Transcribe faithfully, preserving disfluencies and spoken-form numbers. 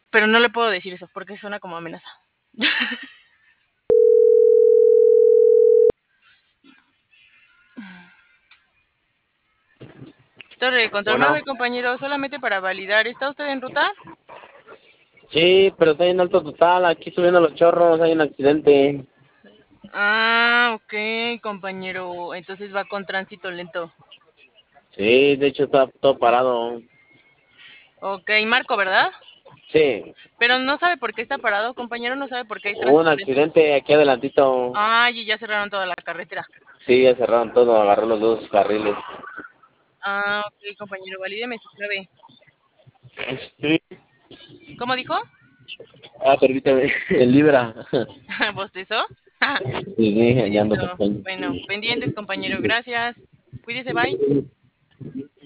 Pero no le puedo decir eso porque suena como amenaza. Torre de control Bueno, nueve, compañero, solamente para validar. ¿Está usted en ruta? sí, pero está en alto total. Aquí subiendo los chorros, hay un accidente. Ah, ok, compañero. Entonces va con tránsito lento. Sí, de hecho está todo parado. Ok, Marco, ¿verdad? Sí, Pero no sabe por qué está parado, compañero, no sabe por qué hay hubo un tránsito lento. accidente aquí adelantito. Ay, y ya cerraron toda la carretera. Sí, ya cerraron todo, agarró los dos carriles. Ah, ok, compañero, valídeme su clave. Sí. ¿Cómo dijo? Ah, permíteme, el Libra. ¿Bostezó? Sí, sí, ya ando Listo. con sueño. Bueno, pendientes, compañero, gracias. Cuídese, bye.